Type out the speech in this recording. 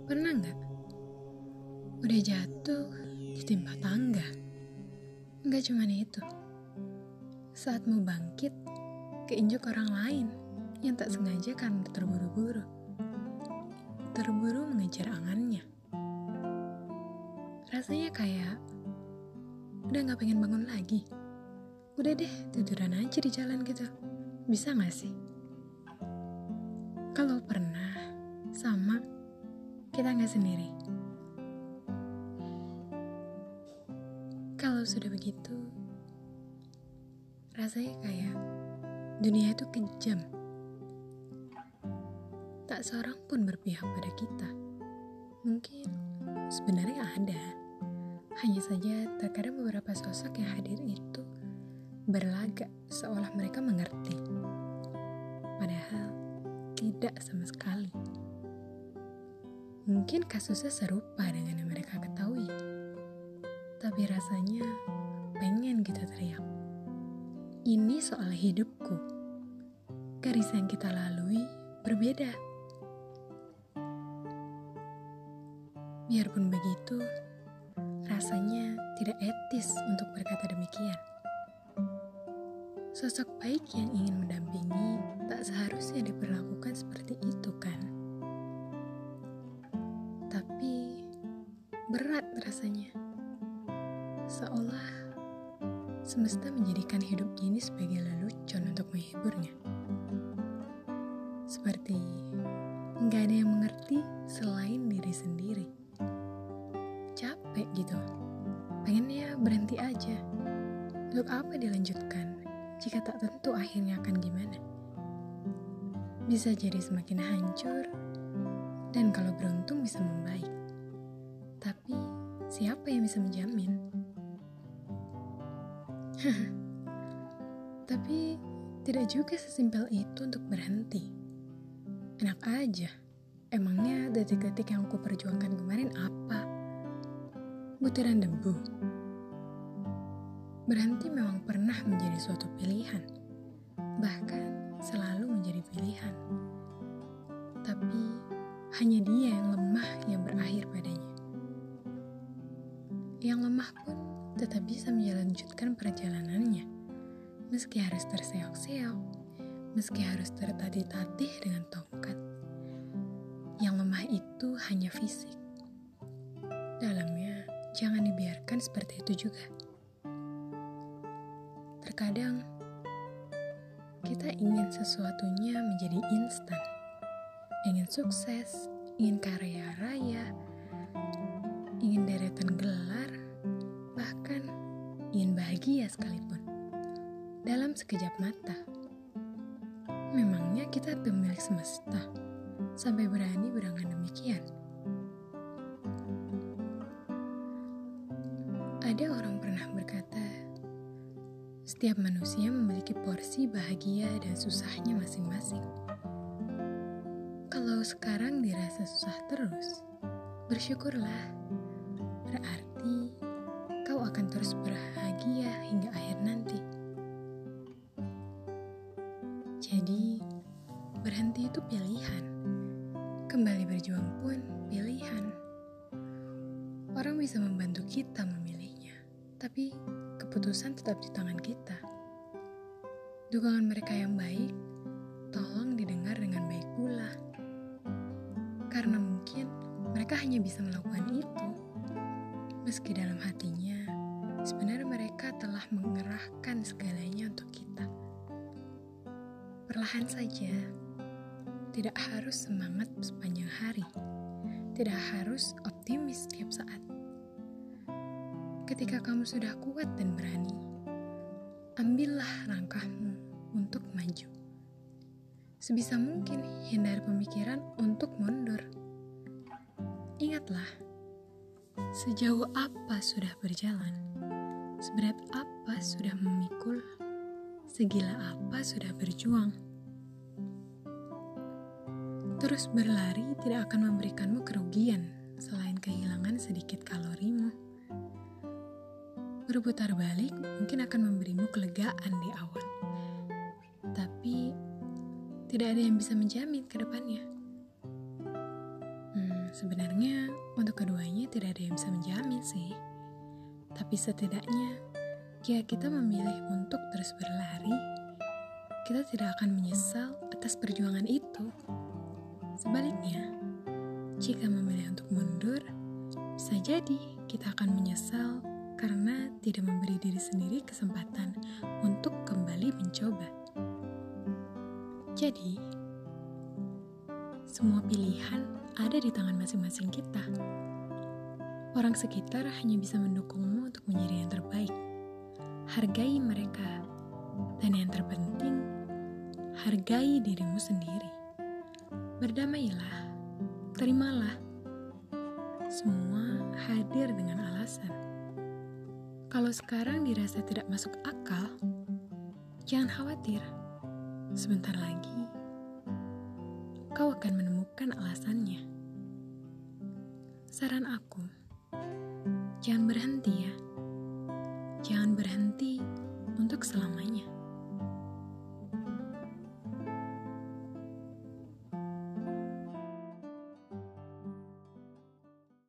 Pernah nggak udah jatuh ditimpa tangga? Nggak cuman itu, saat mau bangkit keinjak orang lain yang tak sengaja karena terburu mengejar angannya. Rasanya kayak udah nggak pengen bangun lagi. Udah deh, tiduran aja di jalan gitu. Bisa nggak sih? Kalau pernah sama, kita nggak sendiri. Kalau sudah begitu, rasanya kayak dunia itu kejam. Tak seorang pun berpihak pada kita. Mungkin sebenarnya ada. Hanya saja terkadang beberapa sosok yang hadir itu berlagak seolah mereka mengerti. Padahal tidak sama sekali. Mungkin kasusnya serupa dengan yang mereka ketahui. Tapi rasanya pengen kita teriak. Ini soal hidupku. Garis yang kita lalui berbeda. Biarpun begitu, rasanya tidak etis untuk berkata demikian. Sosok baik yang ingin mendampingi tak seharusnya diperlakukan seperti itu kan? Tapi berat rasanya. Seolah semesta menjadikan hidup ini sebagai lelucon untuk menghiburnya. Seperti nggak ada yang mengerti selain diri sendiri. Capek gitu. Pengennya berhenti aja. Untuk apa dilanjutkan jika tak tentu akhirnya akan gimana? Bisa jadi semakin hancur, dan kalau beruntung bisa membaik. Tapi siapa yang bisa menjamin? Tapi tidak juga sesimpel itu untuk berhenti. Enak aja. Emangnya detik-detik yang aku perjuangkan kemarin apa? Butiran debu. Berhenti memang pernah menjadi suatu pilihan. Bahkan selalu menjadi pilihan. Tapi hanya dia yang lemah yang berakhir padanya. Yang lemah pun tetap bisa melanjutkan perjalanannya. Meski harus terseok-seok, meski harus tertatih-tatih dengan tongkat. Yang lemah itu hanya fisik. Dalamnya jangan dibiarkan seperti itu juga. Terkadang kita ingin sesuatunya menjadi instan. Ingin sukses, ingin kaya raya, ingin deretan gelar, bahkan ingin bahagia sekalipun. Dalam sekejap mata. Memangnya kita pemilik semesta sampai berani berangan demikian? Ada orang pernah berkata, setiap manusia memiliki porsi bahagia dan susahnya masing-masing. Kalau sekarang dirasa susah terus, bersyukurlah. Berarti kau akan terus bahagia hingga akhir nanti. Jadi, berhenti itu pilihan. Kembali berjuang pun pilihan. Orang bisa membantu kita memilihnya, tapi keputusan tetap di tangan kita. Dukungan mereka yang baik, tolong didengar dengan baik pula. Karena mungkin mereka hanya bisa melakukan itu. Meski dalam hatinya, sebenarnya mereka telah mengerahkan segalanya untuk kita. Perlahan saja, tidak harus semangat sepanjang hari. Tidak harus optimis setiap saat. Ketika kamu sudah kuat dan berani, ambillah langkahmu untuk maju. Sebisa mungkin hindari pemikiran untuk mundur. Ingatlah, sejauh apa sudah berjalan, seberat apa sudah memikul, segila apa sudah berjuang. Terus berlari tidak akan memberikanmu kerugian selain kehilangan sedikit kalorimu. Berputar balik mungkin akan memberimu kelegaan di awal. Tapi tidak ada yang bisa menjamin ke depannya. Sebenarnya untuk keduanya tidak ada yang bisa menjamin sih. Tapi setidaknya jika kita memilih untuk terus berlari, kita tidak akan menyesal atas perjuangan itu. Sebaliknya, jika memilih untuk mundur, bisa jadi kita akan menyesal karena tidak memberi diri sendiri kesempatan untuk kembali mencoba. Jadi, semua pilihan ada di tangan masing-masing kita. Orang sekitar hanya bisa mendukungmu untuk menjadi yang terbaik. Hargai mereka. Dan yang terpenting, hargai dirimu sendiri. Berdamailah, terimalah. Semua hadir dengan alasan. Kalau sekarang dirasa tidak masuk akal, jangan khawatir. Sebentar lagi, kau akan menemukan alasannya. Saran aku, jangan berhenti ya. Jangan berhenti untuk selamanya.